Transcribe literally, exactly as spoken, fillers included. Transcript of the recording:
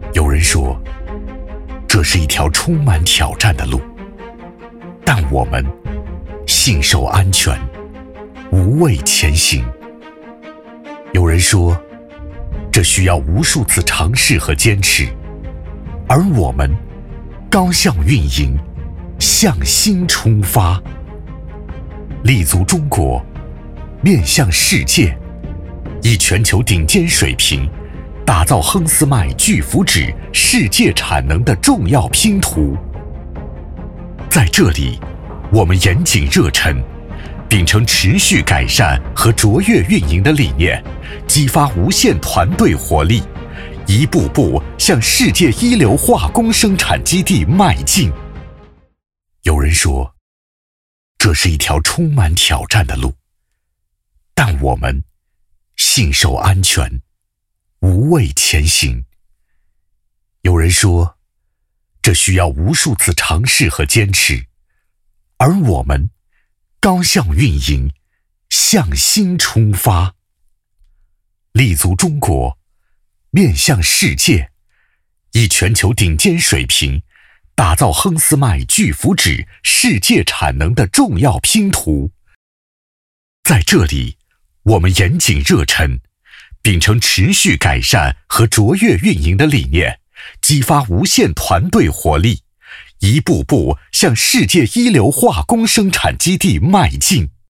有人说，这是一条充满挑战的路，但我们信守安全，无畏前行。有人说，这需要无数次尝试和坚持，而我们高效运营，向心出发，立足中国，面向世界，以全球顶尖水平打造亨斯麦巨幅纸世界产能的重要拼图。在这里，我们严谨热忱，秉承持续改善和卓越运营的理念，激发无限团队活力，一步步向世界一流化工生产基地迈进。有人说，这是一条充满挑战的路，但我们信守安全，无畏前行。有人说，这需要无数次尝试和坚持，而我们高效运营，向心出发，立足中国，面向世界，以全球顶尖水平打造亨斯麦巨幅纸世界产能的重要拼图。在这里，我们严谨热忱，秉承持续改善和卓越运营的理念，激发无限团队活力，一步步向世界一流化工生产基地迈进。